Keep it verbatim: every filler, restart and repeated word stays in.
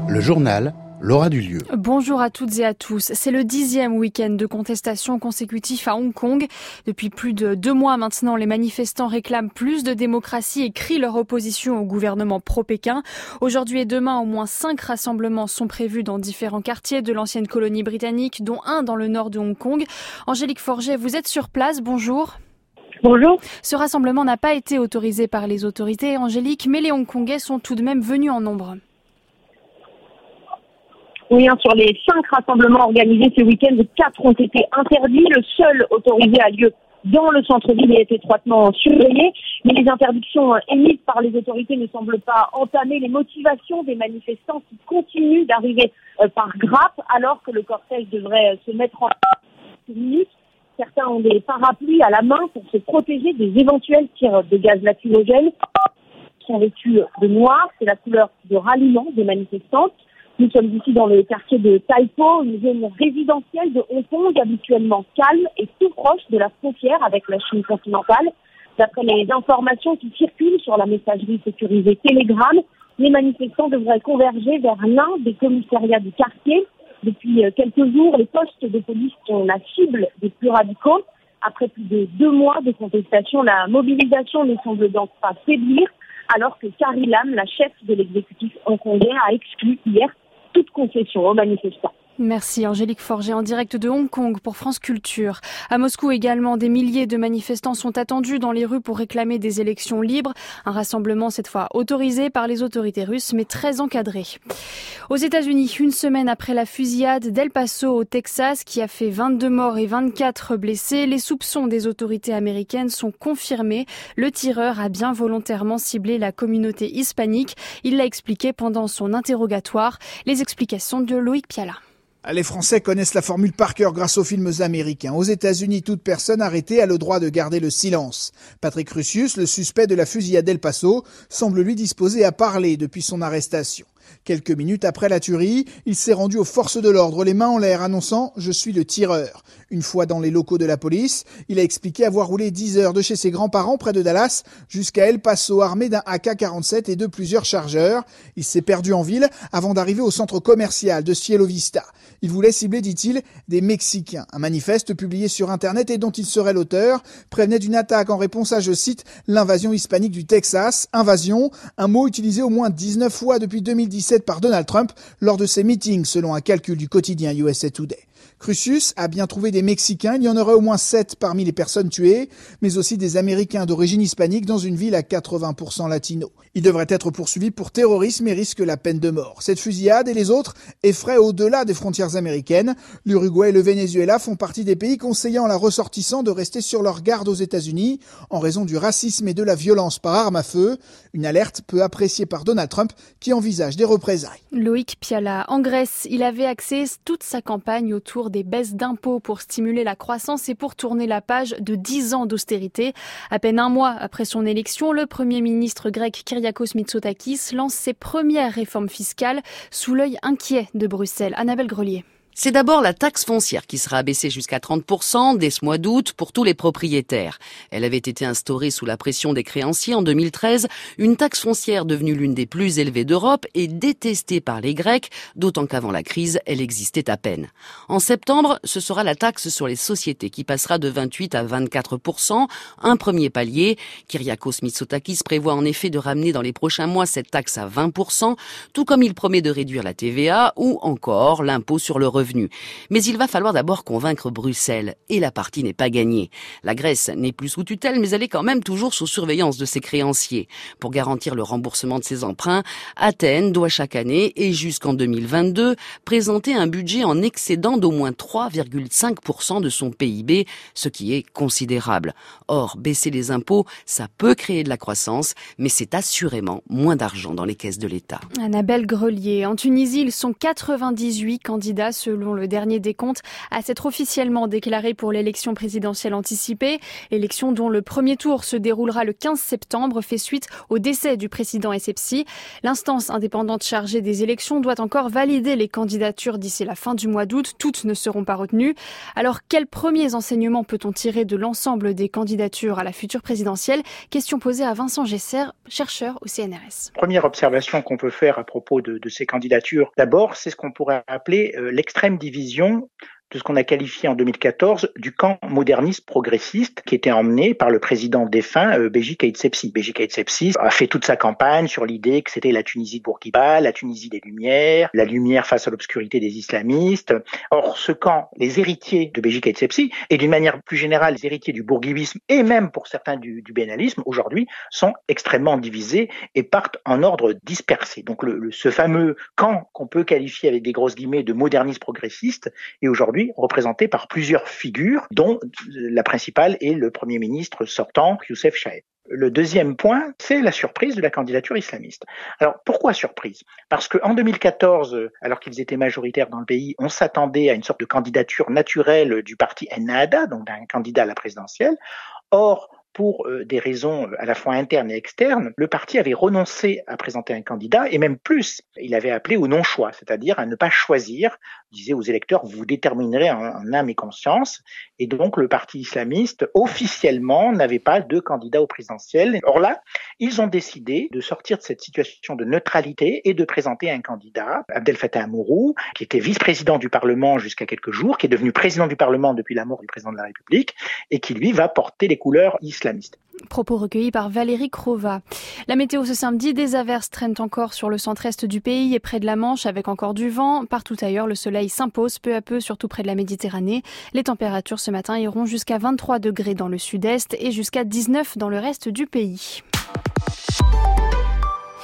Le journal, Laura Dulieu. Bonjour à toutes et à tous. C'est le dixième week-end de contestation consécutif à Hong Kong. Depuis plus de deux mois maintenant, les manifestants réclament plus de démocratie et crient leur opposition au gouvernement pro-Pékin. Aujourd'hui et demain, au moins cinq rassemblements sont prévus dans différents quartiers de l'ancienne colonie britannique, dont un dans le nord de Hong Kong. Angélique Forget, vous êtes sur place. Bonjour. Bonjour. Ce rassemblement n'a pas été autorisé par les autorités, Angélique, mais les Hongkongais sont tout de même venus en nombre. Oui, hein, sur les cinq rassemblements organisés ce week-end, quatre ont été interdits. Le seul autorisé a lieu dans le centre-ville et est étroitement surveillé. Mais les interdictions émises par les autorités ne semblent pas entamer les motivations des manifestants qui continuent d'arriver euh, par grappe alors que le cortège devrait se mettre en minutes. Certains ont des parapluies à la main pour se protéger des éventuels tirs de gaz lacrymogène. Ils sont vêtus de noir, c'est la couleur de ralliement des manifestantes. Nous sommes ici dans le quartier de Tai Po, une zone résidentielle de Hong Kong habituellement calme et tout proche de la frontière avec la Chine continentale. D'après les informations qui circulent sur la messagerie sécurisée Telegram, les manifestants devraient converger vers l'un des commissariats du quartier. Depuis quelques jours, les postes de police sont la cible des plus radicaux. Après plus de deux mois de contestation, la mobilisation ne semble donc pas faiblir, alors que Carrie Lam, la chef de l'exécutif hongkongais, a exclu hier toute concession aux manifestants. Merci Angélique Forget en direct de Hong Kong pour France Culture. À Moscou également, des milliers de manifestants sont attendus dans les rues pour réclamer des élections libres. Un rassemblement cette fois autorisé par les autorités russes mais très encadré. Aux États-Unis, une semaine après la fusillade d'El Paso au Texas qui a fait vingt-deux morts et vingt-quatre blessés, les soupçons des autorités américaines sont confirmés. Le tireur a bien volontairement ciblé la communauté hispanique. Il l'a expliqué pendant son interrogatoire. Les explications de Loïc Piala. Les Français connaissent la formule par cœur grâce aux films américains. Aux États-Unis, toute personne arrêtée a le droit de garder le silence. Patrick Russius, le suspect de la fusillade d'El Paso, semble lui disposé à parler depuis son arrestation. Quelques minutes après la tuerie, il s'est rendu aux forces de l'ordre, les mains en l'air, annonçant « Je suis le tireur ». Une fois dans les locaux de la police, il a expliqué avoir roulé dix heures de chez ses grands-parents près de Dallas jusqu'à El Paso armé d'un A K quarante-sept et de plusieurs chargeurs. Il s'est perdu en ville avant d'arriver au centre commercial de Cielo Vista. Il voulait cibler, dit-il, des Mexicains. Un manifeste publié sur Internet et dont il serait l'auteur prévenait d'une attaque en réponse à, je cite, l'invasion hispanique du Texas. Invasion, un mot utilisé au moins dix-neuf fois depuis deux mille dix-sept par Donald Trump lors de ses meetings, selon un calcul du quotidien U S A Today. Crucius a bien trouvé des Mexicains, il y en aurait au moins sept parmi les personnes tuées, mais aussi des Américains d'origine hispanique dans une ville à quatre-vingts pour cent latino. Il devrait être poursuivi pour terrorisme et risque la peine de mort. Cette fusillade et les autres effraient au-delà des frontières américaines. L'Uruguay et le Venezuela font partie des pays conseillant à la ressortissants de rester sur leur garde aux États-Unis en raison du racisme et de la violence par arme à feu. Une alerte peu appréciée par Donald Trump qui envisage des représailles. Loïc Piala. En Grèce, il avait axé toute sa campagne autour des baisses d'impôts pour stimuler la croissance et pour tourner la page de dix ans d'austérité. À peine un mois après son élection, le Premier ministre grec Kyriakos Mitsotakis lance ses premières réformes fiscales sous l'œil inquiet de Bruxelles. Annabelle Grelier. C'est d'abord la taxe foncière qui sera abaissée jusqu'à trente pour cent dès ce mois d'août pour tous les propriétaires. Elle avait été instaurée sous la pression des créanciers en deux mille treize, une taxe foncière devenue l'une des plus élevées d'Europe et détestée par les Grecs, d'autant qu'avant la crise, elle existait à peine. En septembre, ce sera la taxe sur les sociétés qui passera de vingt-huit à vingt-quatre pour cent, un premier palier. Kyriakos Mitsotakis prévoit en effet de ramener dans les prochains mois cette taxe à vingt pour cent, tout comme il promet de réduire la T V A ou encore l'impôt sur le revenu. Mais il va falloir d'abord convaincre Bruxelles. Et la partie n'est pas gagnée. La Grèce n'est plus sous tutelle, mais elle est quand même toujours sous surveillance de ses créanciers. Pour garantir le remboursement de ses emprunts, Athènes doit chaque année, et jusqu'en deux mille vingt-deux, présenter un budget en excédent d'au moins trois virgule cinq pour cent de son P I B, ce qui est considérable. Or, baisser les impôts, ça peut créer de la croissance, mais c'est assurément moins d'argent dans les caisses de l'État. Annabelle Grelier. En Tunisie, ils sont quatre-vingt-dix-huit candidats selon selon le dernier décompte, à s'être officiellement déclaré pour l'élection présidentielle anticipée. Élection dont le premier tour se déroulera le quinze septembre, fait suite au décès du président Essebsi. L'instance indépendante chargée des élections doit encore valider les candidatures d'ici la fin du mois d'août. Toutes ne seront pas retenues. Alors, quels premiers enseignements peut-on tirer de l'ensemble des candidatures à la future présidentielle? Question posée à Vincent Gesser, chercheur au C N R S. Première observation qu'on peut faire à propos de, de ces candidatures, d'abord, c'est ce qu'on pourrait appeler euh, l'extrême division de ce qu'on a qualifié en deux mille quatorze du camp moderniste progressiste qui était emmené par le président défunt euh, Béji Caïd Essebsi. Béji Caïd Essebsi a fait toute sa campagne sur l'idée que c'était la Tunisie de Bourguiba, la Tunisie des Lumières, la lumière face à l'obscurité des islamistes. Or, ce camp, les héritiers de Béji Caïd Essebsi, et d'une manière plus générale, les héritiers du bourguibisme et même pour certains du, du bénalisme, aujourd'hui, sont extrêmement divisés et partent en ordre dispersé. Donc, le, le, ce fameux camp qu'on peut qualifier avec des grosses guillemets de moderniste progressiste est aujourd'hui représenté par plusieurs figures, dont la principale est le Premier ministre sortant, Youssef Chahed. Le deuxième point, c'est la surprise de la candidature islamiste. Alors, pourquoi surprise? Parce qu'en deux mille quatorze, alors qu'ils étaient majoritaires dans le pays, on s'attendait à une sorte de candidature naturelle du parti Ennahda, donc d'un candidat à la présidentielle. Or, pour euh, des raisons à la fois internes et externes, le parti avait renoncé à présenter un candidat et même plus, il avait appelé au non-choix, c'est-à-dire à ne pas choisir, disait aux électeurs, vous déterminerez en, en âme et conscience. Et donc le parti islamiste, officiellement, n'avait pas de candidat au présidentiel. Or là, ils ont décidé de sortir de cette situation de neutralité et de présenter un candidat, Abdel Fattah Mourou, qui était vice-président du Parlement jusqu'à quelques jours, qui est devenu président du Parlement depuis la mort du président de la République et qui, lui, va porter les couleurs islamistes. Propos recueillis par Valérie Crova. La météo ce samedi, des averses traînent encore sur le centre-est du pays et près de la Manche avec encore du vent. Partout ailleurs, le soleil s'impose peu à peu, surtout près de la Méditerranée. Les températures ce matin iront jusqu'à vingt-trois degrés dans le sud-est et jusqu'à dix-neuf dans le reste du pays.